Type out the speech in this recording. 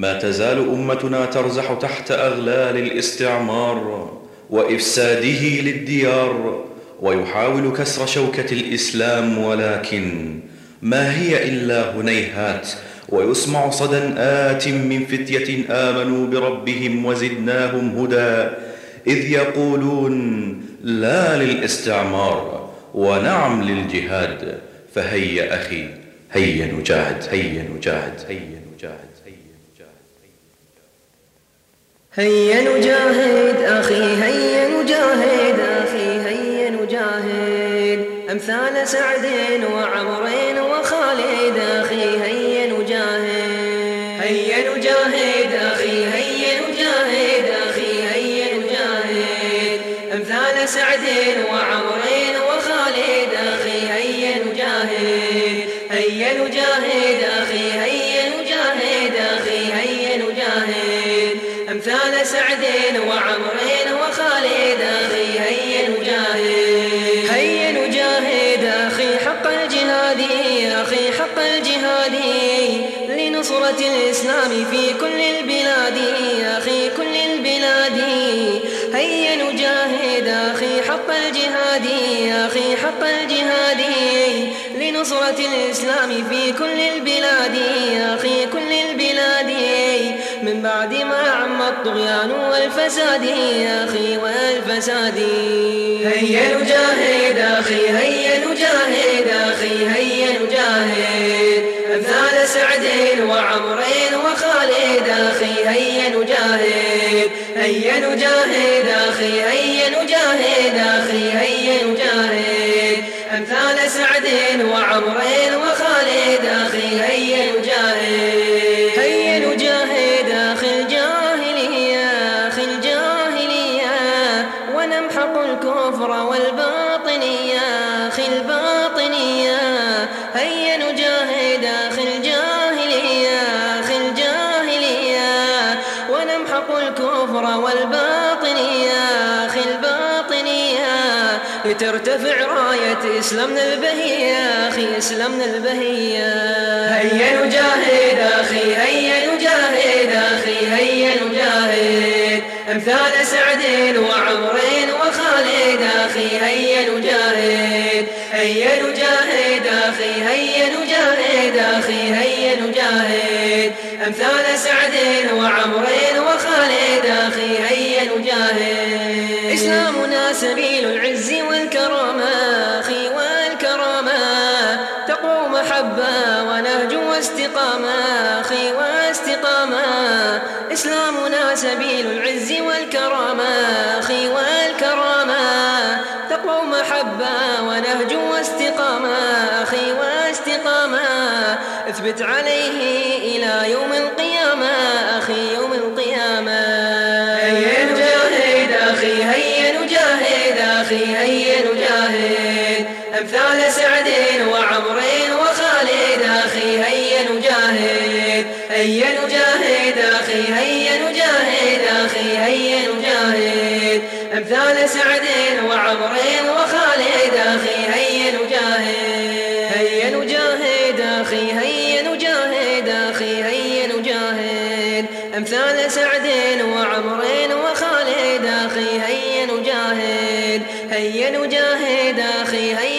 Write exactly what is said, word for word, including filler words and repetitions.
ما تزال أمتنا ترزح تحت أغلال الاستعمار وإفساده للديار، ويحاول كسر شوكة الإسلام، ولكن ما هي إلا هنيهات، ويسمع صدى آت من فتية آمنوا بربهم وزدناهم هدى، إذ يقولون لا للاستعمار ونعم للجهاد. فهيا أخي هيا نجاهد هيا نجاهد هيا نجاهد هيا نجاهد أخي هيا نجاهد أخي هيا نجاهد أمثال سعد وعمرين وخالد أخي هيا نجاهد هيا نجاهد أخي هيا نجاهد أخي هيا نجاهد أمثال سعد وعمرين وخالد أخي هيا نجاهد هيا نجاهد أخي هيا نجاهد أخي هيا نجاهد أمثال سعد وعمرين وخالد أخي هيا نجاهد هيا نجاهد أخي حق الجهاد أخي حق الجهاد لنصرة الإسلام في كل البلاد أخي كل البلاد هيا نجاهد أخي حق الجهاد أخي حق الجهاد لنصرة الإسلام في كل البلاد أخي كل البلاد من بعد ما عم الطغيان والفساد أخي والفساد هيا نجاهد أخي هيا نجاهد أخي هيا نجاهد أمثال سعد وعمرين وخالد أخي هيا نجاهد هيا نجاهد أخي هيا نجاهد أخي هيا نجاهد أمثال سعد وعمرين وخالد أخي هيا نجاهد هيا نجاهد أخي الجاهلية أخي الجاهلية ونمحق الكفر والباطنية أخي الباطنية هيا نجاهد أخي الجاهلية أخي الجاهلية ونمحق الكفر والباطنية أخي الباطنية لترتفع راية إسلامنا البهية أخي إسلامنا البهية هيا نجاهد أخي هيا نجاهد أخي هيا نجاهد أمثال سعد وعمرين وخالد أخي هيا نجاهد هيا نجاهد أخي هيا نجاهد أخي هيا نجاهد أمثال سعد وعمرين وخالد أخي هيا نجاهد إسلامنا سبيل العز والكرامة أخي والكرامة تقوى محبة ونهج واستقامة أخي واستقامة إسلامنا سبيل العز والكرامة أخي والكرامة تقوى محبة ونهج واستقامة أخي واستقامة اثبت عليه إلى يوم القيامة أخي يوم القيامة هيا نجاهد أخي هيا نجاهد أخي هيا نجاهد أمثال سعد وعمرين وخالد أخي هيا نجاهد هيا نجاهد أخي هيا نجاهد أخي هيا نجاهد أمثال سعد وعمرين وخالد أخي هيا نجاهد هيا نجاهد أخي هيا نجاهد أخي هيا نجاهد أمثال سعد وعمرين وخالد أخي هيا نجاهد هيا نجاهد أخي هيا